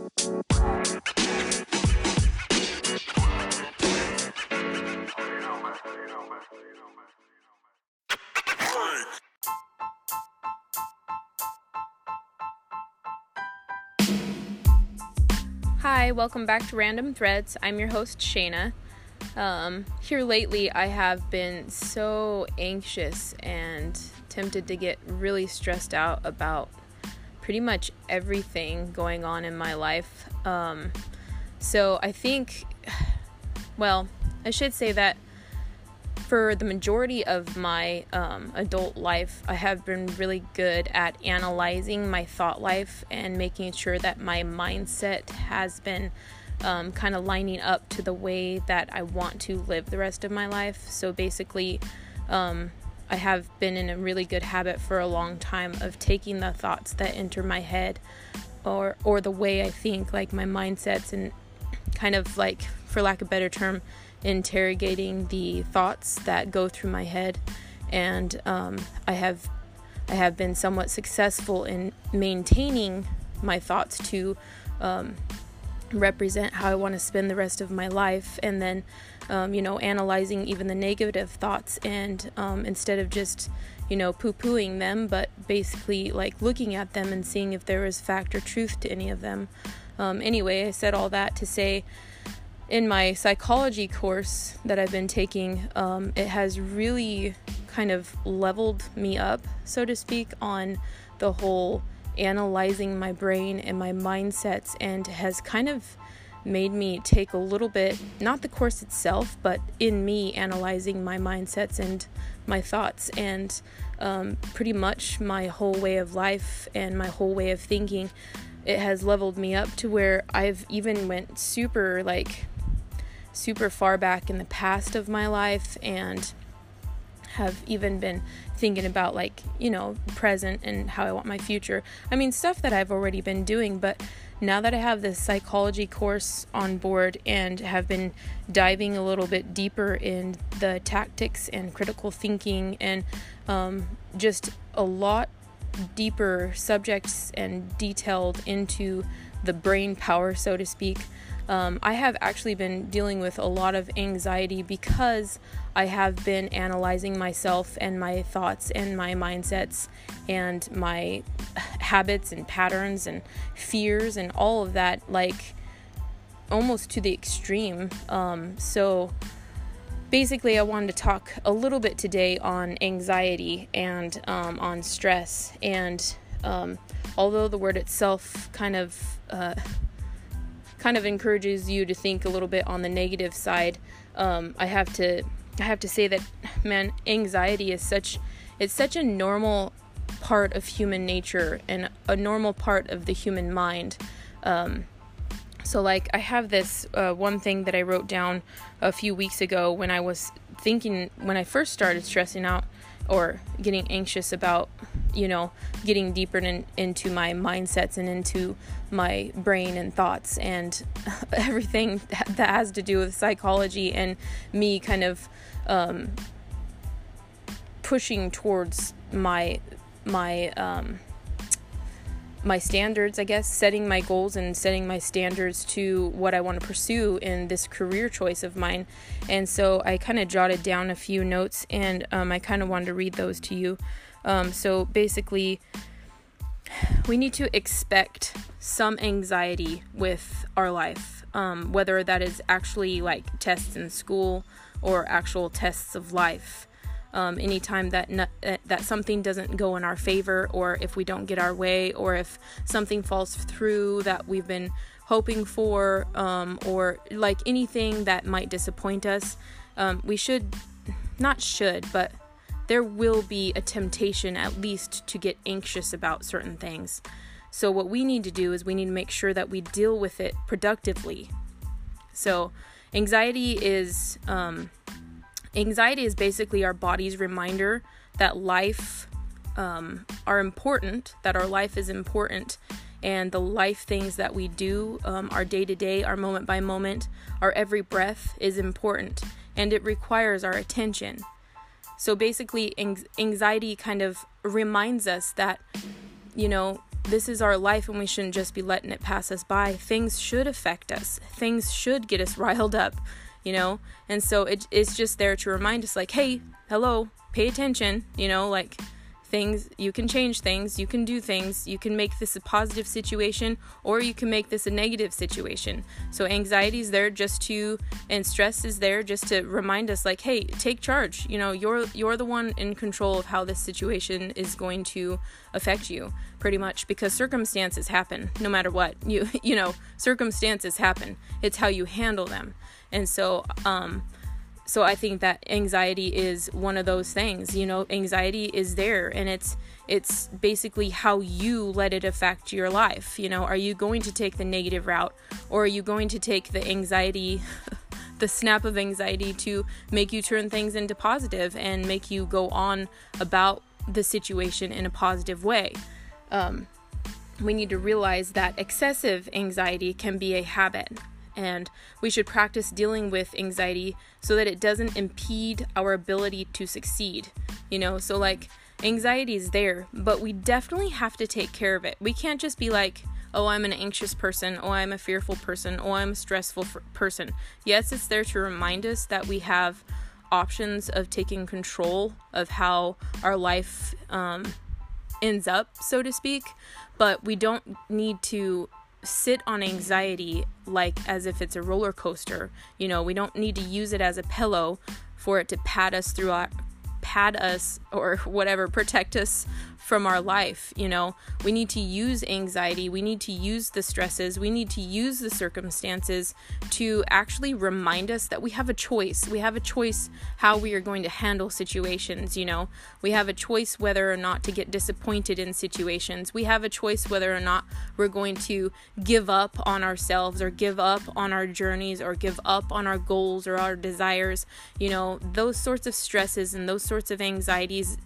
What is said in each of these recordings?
Hi, welcome back to Random Threads. I'm your host, Shayna. Here lately, I have been so anxious and tempted to get really stressed out about pretty much everything going on in my life. So I think, I should say that for the majority of my adult life, I have been really good at analyzing my thought life and making sure that my mindset has been kind of lining up to the way that I want to live the rest of my life. So basically, I have been in a really good habit for a long time of taking the thoughts that enter my head or the way I think, like my mindsets, and kind of, like, for lack of a better term, interrogating the thoughts that go through my head. And I have been somewhat successful in maintaining my thoughts to represent how I want to spend the rest of my life, and then analyzing even the negative thoughts, and instead of just poo-pooing them, but basically like looking at them and seeing if there is fact or truth to any of them. Anyway, I said all that to say, in my psychology course that I've been taking, it has really kind of leveled me up, so to speak, on the whole analyzing my brain and my mindsets, and has kind of made me take a little bit, not the course itself, but in me analyzing my mindsets and my thoughts, and pretty much my whole way of life and my whole way of thinking. It has leveled me up to where I've even went super far back in the past of my life, and have even been thinking about, present and how I want my future. I mean, stuff that I've already been doing, but now that I have this psychology course on board and have been diving a little bit deeper in the tactics and critical thinking, and just a lot deeper subjects and detailed into the brain power, so to speak, I have actually been dealing with a lot of anxiety because I have been analyzing myself and my thoughts and my mindsets and my habits and patterns and fears and all of that, like almost to the extreme. So basically, I wanted to talk a little bit today on anxiety and on stress. And although the word itself kind of encourages you to think a little bit on the negative side, I have to say that, man, anxiety is such a normal part of human nature and a normal part of the human mind. So like, I have this one thing that I wrote down a few weeks ago when I was thinking, when I first started stressing out or getting anxious about, getting deeper into my mindsets and into my brain and thoughts and everything that has to do with psychology, and me kind of pushing towards my standards, I guess, setting my goals and setting my standards to what I want to pursue in this career choice of mine. And so I kind of jotted down a few notes, and I kind of wanted to read those to you. So basically, we need to expect some anxiety with our life, whether that is actually like tests in school or actual tests of life. Anytime that something doesn't go in our favor, or if we don't get our way, or if something falls through that we've been hoping for, or like anything that might disappoint us, but there will be a temptation at least to get anxious about certain things. So what we need to do is we need to make sure that we deal with it productively. So anxiety is basically our body's reminder that life are important, that our life is important, and the life things that we do, our day-to-day, our moment by moment, our every breath is important, and it requires our attention. So basically, anxiety kind of reminds us that this is our life and we shouldn't just be letting it pass us by. Things should affect us. Things should get us riled up, And so it's just there to remind us, like, hey, hello, pay attention, things, you can change things, you can do things, you can make this a positive situation, or you can make this a negative situation. So anxiety is there and stress is there just to remind us, like, hey, take charge. You're the one in control of how this situation is going to affect you, pretty much, because circumstances happen no matter what. Circumstances happen. It's how you handle them. And so I think that anxiety is one of those things. Anxiety is there, and it's basically how you let it affect your life. Are you going to take the negative route, or are you going to take the anxiety, the snap of anxiety, to make you turn things into positive and make you go on about the situation in a positive way? We need to realize that excessive anxiety can be a habit. And we should practice dealing with anxiety so that it doesn't impede our ability to succeed. So like, anxiety is there, but we definitely have to take care of it. We can't just be like, oh, I'm an anxious person, oh, I'm a fearful person, oh, I'm a stressful person. Yes, it's there to remind us that we have options of taking control of how our life ends up, so to speak, but we don't need to sit on anxiety like as if it's a roller coaster. We don't need to use it as a pillow for it to pad us or whatever, protect us from our life. We need to use anxiety, we need to use the stresses, we need to use the circumstances to actually remind us that we have a choice. We have a choice how we are going to handle situations. We have a choice whether or not to get disappointed in situations. We have a choice whether or not we're going to give up on ourselves, or give up on our journeys, or give up on our goals or our desires. Those sorts of stresses and those sorts of anxieties,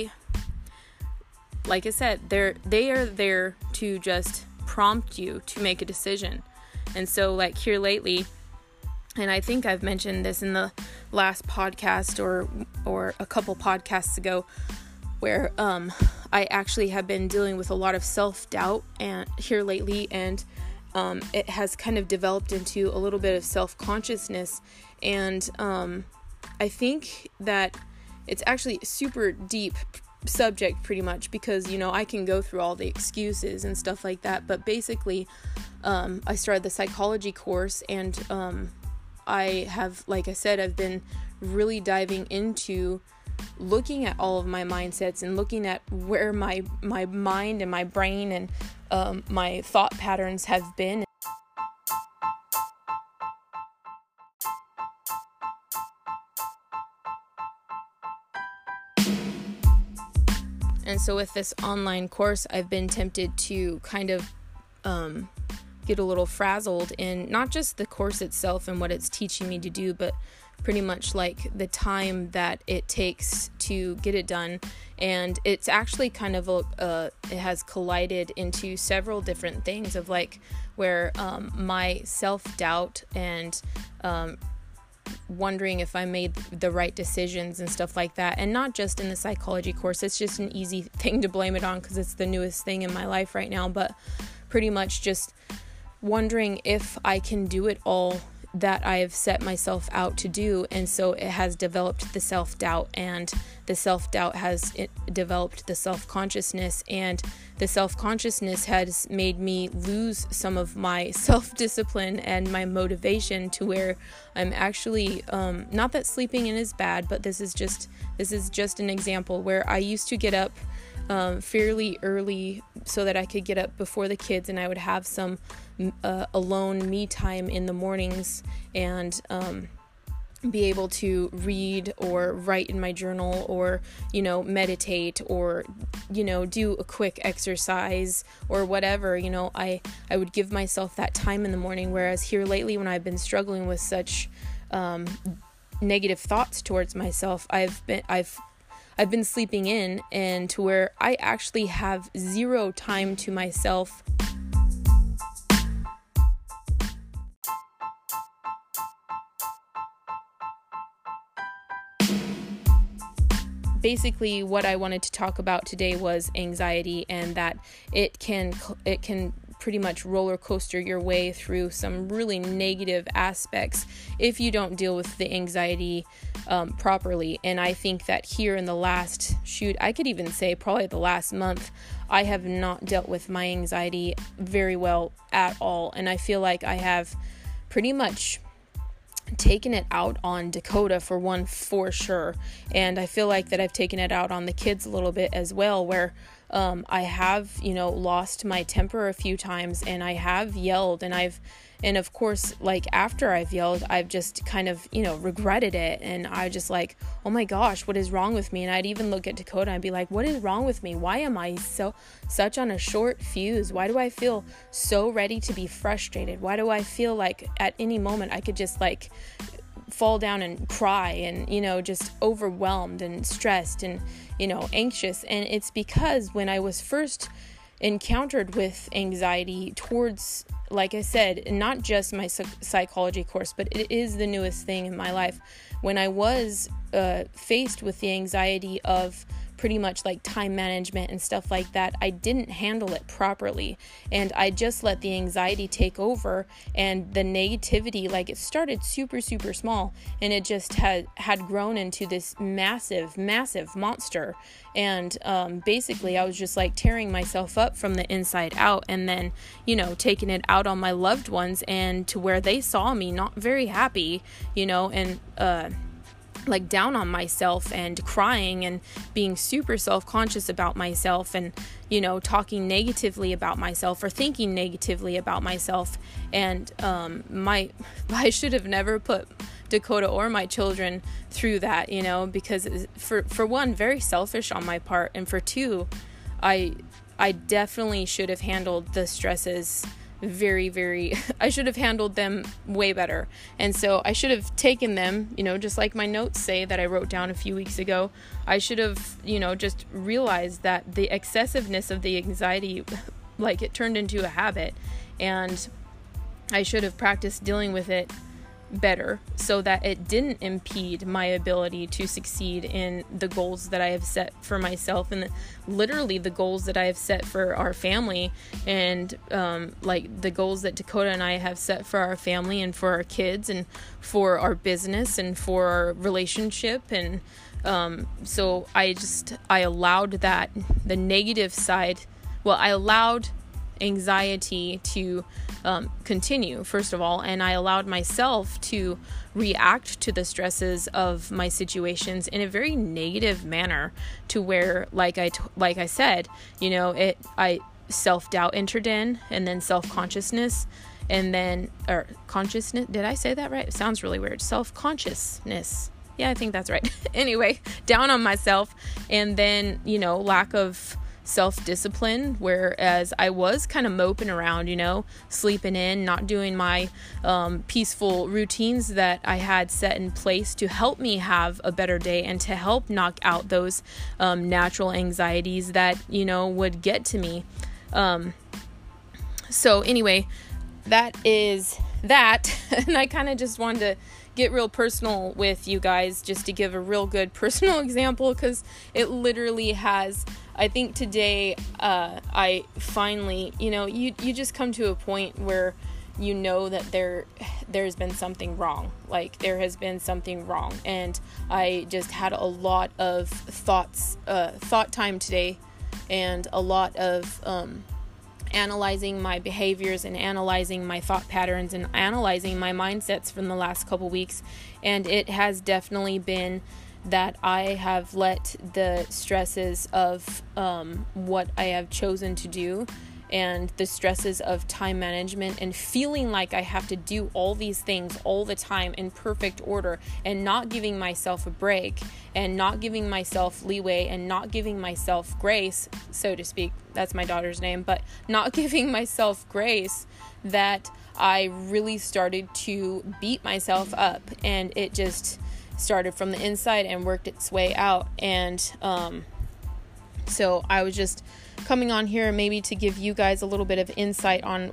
like I said, they are there to just prompt you to make a decision. And so, like, here lately, and I think I've mentioned this in the last podcast or a couple podcasts ago, where I actually have been dealing with a lot of self-doubt and here lately, and it has kind of developed into a little bit of self-consciousness. And I think that it's actually super deep subject, pretty much, because I can go through all the excuses and stuff like that, but basically I started the psychology course, and I have, like I said, I've been really diving into looking at all of my mindsets and looking at where my mind and my brain and my thought patterns have been. And so with this online course, I've been tempted to kind of get a little frazzled in not just the course itself and what it's teaching me to do, but pretty much like the time that it takes to get it done. And it's actually kind of it has collided into several different things of like where my self-doubt and wondering if I made the right decisions and stuff like that. And not just in the psychology course, it's just an easy thing to blame it on because it's the newest thing in my life right now, but pretty much just wondering if I can do it all that I have set myself out to do. And so it has developed the self-doubt, and the self-doubt has developed the self-consciousness, and the self-consciousness has made me lose some of my self-discipline and my motivation to where I'm actually, not that sleeping in is bad, but this is just an example where I used to get up fairly early so that I could get up before the kids and I would have some alone me time in the mornings and be able to read or write in my journal or, meditate or, do a quick exercise or whatever. I would give myself that time in the morning, whereas here lately when I've been struggling with such negative thoughts towards myself, I've been sleeping in, and to where I actually have zero time to myself. basically what I wanted to talk about today was anxiety, and that it can pretty much roller coaster your way through some really negative aspects if you don't deal with the anxiety properly. And I think that here in the last, I could even say probably the last month, I have not dealt with my anxiety very well at all. And I feel like I have pretty much taken it out on Dakota for sure. And I feel like that I've taken it out on the kids a little bit as well, where I have, lost my temper a few times, and I have yelled, and of course, like after I've yelled, I've just kind of, regretted it. And I just like, oh my gosh, what is wrong with me? And I'd even look at Dakota and be like, what is wrong with me? Why am I such on a short fuse? Why do I feel so ready to be frustrated? Why do I feel like at any moment I could just like fall down and cry and, just overwhelmed and stressed and, anxious? And it's because when I was first encountered with anxiety towards, like I said, not just my psychology course, but it is the newest thing in my life. When I was faced with the anxiety of pretty much like time management and stuff like that, I didn't handle it properly, and I just let the anxiety take over, and the negativity, like it started super small, and it just had grown into this massive monster. And basically I was just like tearing myself up from the inside out, and then taking it out on my loved ones, and to where they saw me not very happy, and like down on myself and crying and being super self-conscious about myself, and talking negatively about myself or thinking negatively about myself. And I should have never put Dakota or my children through that, because for one, very selfish on my part, and for two, I definitely should have handled the stresses I should have handled them way better. And so I should have taken them, just like my notes say that I wrote down a few weeks ago. I should have, just realized that the excessiveness of the anxiety, like it turned into a habit, and I should have practiced dealing with it better so that it didn't impede my ability to succeed in the goals that I have set for myself, and literally the goals that I have set for our family, and like the goals that Dakota and I have set for our family and for our kids and for our business and for our relationship. And so I allowed that, the negative side, I allowed anxiety to continue, first of all, and I allowed myself to react to the stresses of my situations in a very negative manner, to where, like I said, I self-doubt entered in, and then self-consciousness, and then, or consciousness, did I say that right? It sounds really weird. Self-consciousness. Yeah, I think that's right. Anyway, down on myself, and then, lack of self-discipline, whereas I was kind of moping around, sleeping in, not doing my peaceful routines that I had set in place to help me have a better day and to help knock out those natural anxieties that, would get to me. So anyway, that is that. And I kind of just wanted to get real personal with you guys, just to give a real good personal example, because it literally has, I think today, I finally, you just come to a point where that there's been something wrong. Like there has been something wrong. And I just had a lot of thought time today, and a lot of, analyzing my behaviors and analyzing my thought patterns and analyzing my mindsets from the last couple weeks. And it has definitely been that I have let the stresses of what I have chosen to do, and the stresses of time management, and feeling like I have to do all these things all the time in perfect order, and not giving myself a break, and not giving myself leeway, and not giving myself grace, so to speak. That's my daughter's name, but not giving myself grace, that I really started to beat myself up, and it just started from the inside and worked its way out. And so I was just coming on here maybe to give you guys a little bit of insight on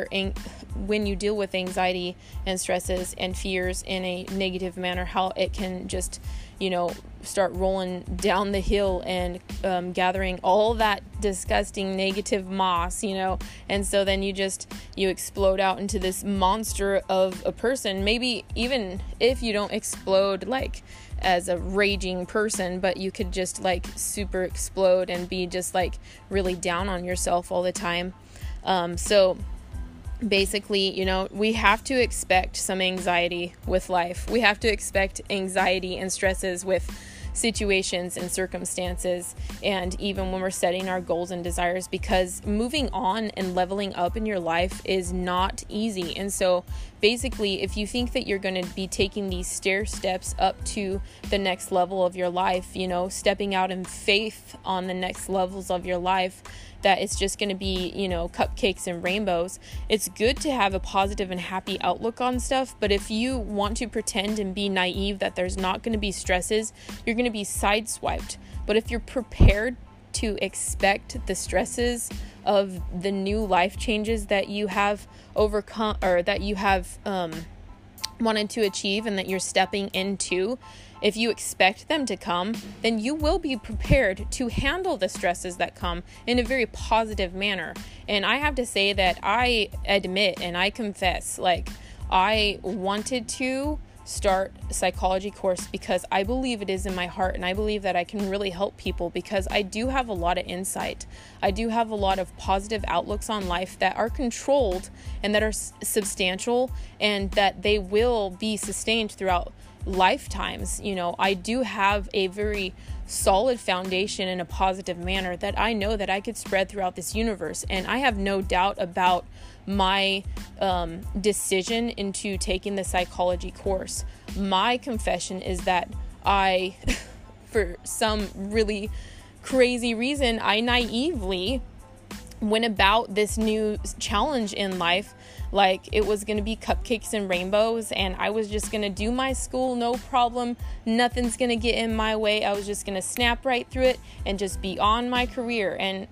when you deal with anxiety and stresses and fears in a negative manner, how it can just, start rolling down the hill and gathering all that disgusting negative moss, and so then you explode out into this monster of a person. Maybe even if you don't explode like as a raging person, but you could just like super explode and be just like really down on yourself all the time. So basically, we have to expect some anxiety with life. We have to expect anxiety and stresses with situations and circumstances, and even when we're setting our goals and desires, because moving on and leveling up in your life is not easy. And so basically, if you think that you're going to be taking these stair steps up to the next level of your life, stepping out in faith on the next levels of your life, that it's just going to be, cupcakes and rainbows. It's good to have a positive and happy outlook on stuff, but if you want to pretend and be naive that there's not going to be stresses, you're going to be sideswiped. But if you're prepared to expect the stresses of the new life changes that you have overcome, or that you have wanted to achieve and that you're stepping into, if you expect them to come, then you will be prepared to handle the stresses that come in a very positive manner. And I have to say that I admit and I confess, like, I wanted to start a psychology course because I believe it is in my heart, and I believe that I can really help people, because I do have a lot of insight. I do have a lot of positive outlooks on life that are controlled and that are substantial, and that they will be sustained throughout lifetimes. I do have a very solid foundation in a positive manner that I know that I could spread throughout this universe. And I have no doubt about my decision into taking the psychology course. My confession is that I, for some really crazy reason, I naively went about this new challenge in life like it was going to be cupcakes and rainbows, and I was just going to do my school, no problem. Nothing's going to get in my way. I was just going to snap right through it and just be on my career, and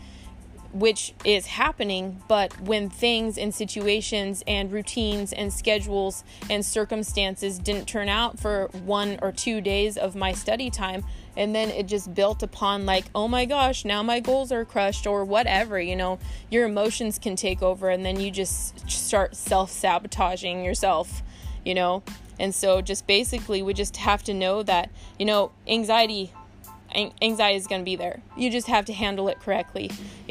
which is happening. But when things and situations and routines and schedules and circumstances didn't turn out for 1 or 2 days of my study time, and then it just built upon like, oh my gosh, now my goals are crushed, or whatever, your emotions can take over, and then you just start self-sabotaging yourself, and so just basically we just have to know that, anxiety is going to be there. You just have to handle it correctly,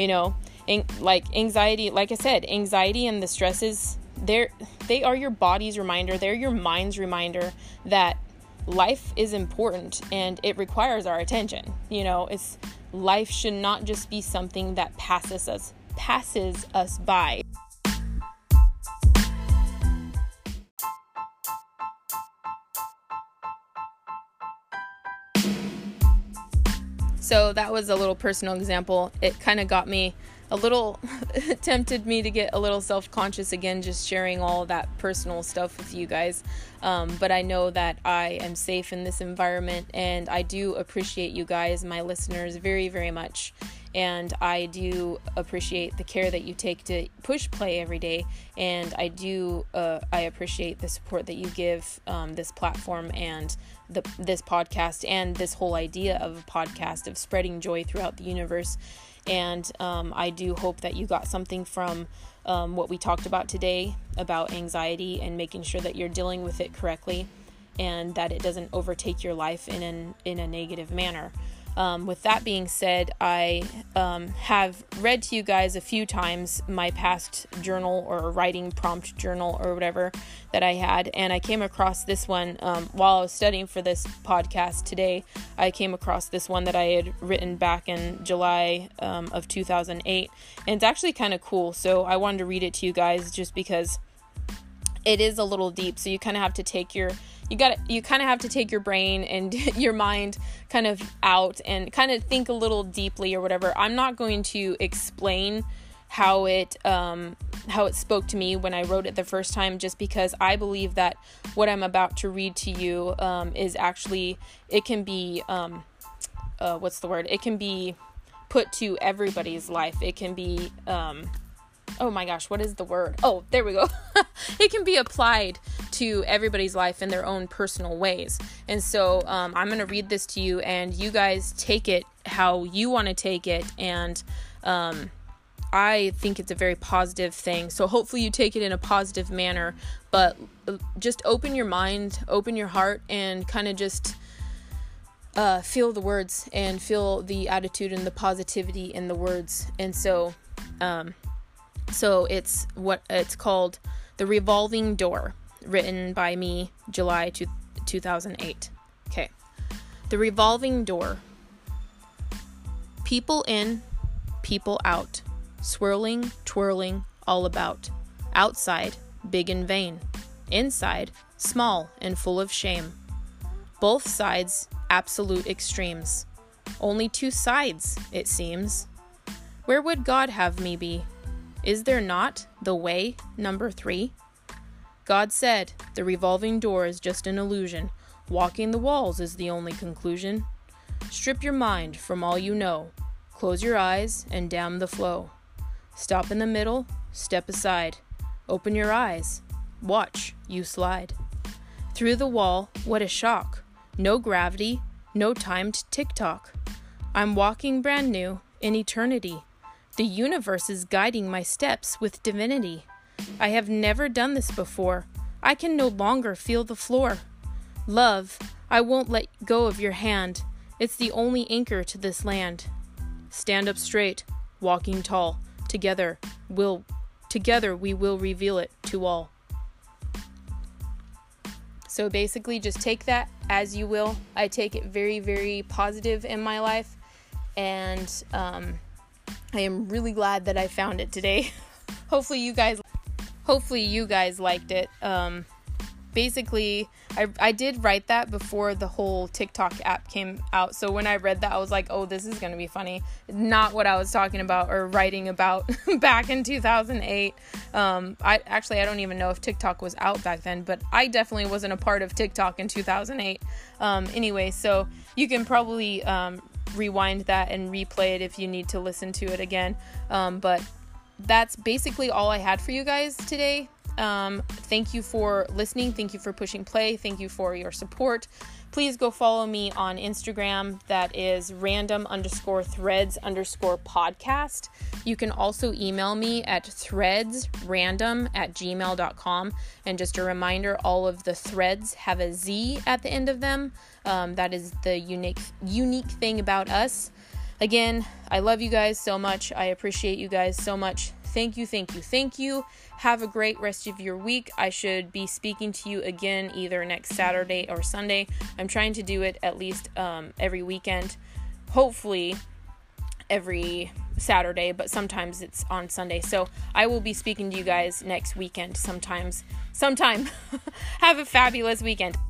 like anxiety, like I said, anxiety and the stresses, they are your body's reminder. They're your mind's reminder that life is important and it requires our attention. Life should not just be something that passes us by. So that was a little personal example. It kind of got me a little, tempted me to get a little self-conscious again, just sharing all that personal stuff with you guys. But I know that I am safe in this environment, and I do appreciate you guys, my listeners, very, very much. And I do appreciate the care that you take to push play every day. And I appreciate the support that you give this platform and this podcast, and this whole idea of a podcast of spreading joy throughout the universe. And I do hope that you got something from what we talked about today about anxiety and making sure that you're dealing with it correctly, and that it doesn't overtake your life in a negative manner. With that being said, I have read to you guys a few times my past journal or writing prompt journal or whatever that I had, and I came across this one while I was studying for this podcast today. I came across this one that I had written back in July of 2008, and it's actually kind of cool, so I wanted to read it to you guys just because it is a little deep. So you kind of have to take your brain and your mind kind of out and kind of think a little deeply or whatever. I'm not going to explain how it spoke to me when I wrote it the first time, just because I believe that what I'm about to read to you is actually, it can be it can be put to everybody's life. It can be, oh my gosh, what is the word? Oh, there we go. It can be applied to everybody's life in their own personal ways. And so I'm going to read this to you, and you guys take it how you want to take it. And I think it's a very positive thing. So hopefully you take it in a positive manner, but just open your mind, open your heart, and kind of just feel the words and feel the attitude and the positivity in the words. And so it's what it's called, The Revolving Door, written by me, July 2008. Okay. The Revolving Door. People in, people out, swirling, twirling, all about. Outside, big and vain. Inside, small and full of shame. Both sides, absolute extremes. Only two sides, it seems. Where would God have me be? Is there not the way, number 3? God said, the revolving door is just an illusion. Walking the walls is the only conclusion. Strip your mind from all you know. Close your eyes and damn the flow. Stop in the middle, step aside. Open your eyes. Watch you slide. Through the wall, what a shock. No gravity, no timed tick-tock. I'm walking brand new in eternity. The universe is guiding my steps with divinity. I have never done this before. I can no longer feel the floor. Love, I won't let go of your hand. It's the only anchor to this land. Stand up straight, walking tall. Together we will reveal it to all. So basically just take that as you will. I take it very, very positive in my life. And I am really glad that I found it today. Hopefully you guys liked it. Basically, I did write that before the whole TikTok app came out. So when I read that, I was like, oh, this is going to be funny. Not what I was talking about or writing about back in 2008. I don't even know if TikTok was out back then, but I definitely wasn't a part of TikTok in 2008. Anyway, so you can probably rewind that and replay it if you need to listen to it again. But that's basically all I had for you guys today. Thank you for listening. Thank you for pushing play. Thank you for your support. Please go follow me on Instagram. That is random_threads_podcast. You can also email me at threadsrandom@gmail.com. And just a reminder, all of the threads have a Z at the end of them. That is the unique thing about us. Again, I love you guys so much. I appreciate you guys so much. Thank you. Have a great rest of your week. I should be speaking to you again either next Saturday or Sunday. I'm trying to do it at least every weekend. Hopefully every Saturday, but sometimes it's on Sunday. So I will be speaking to you guys next weekend sometime. Have a fabulous weekend.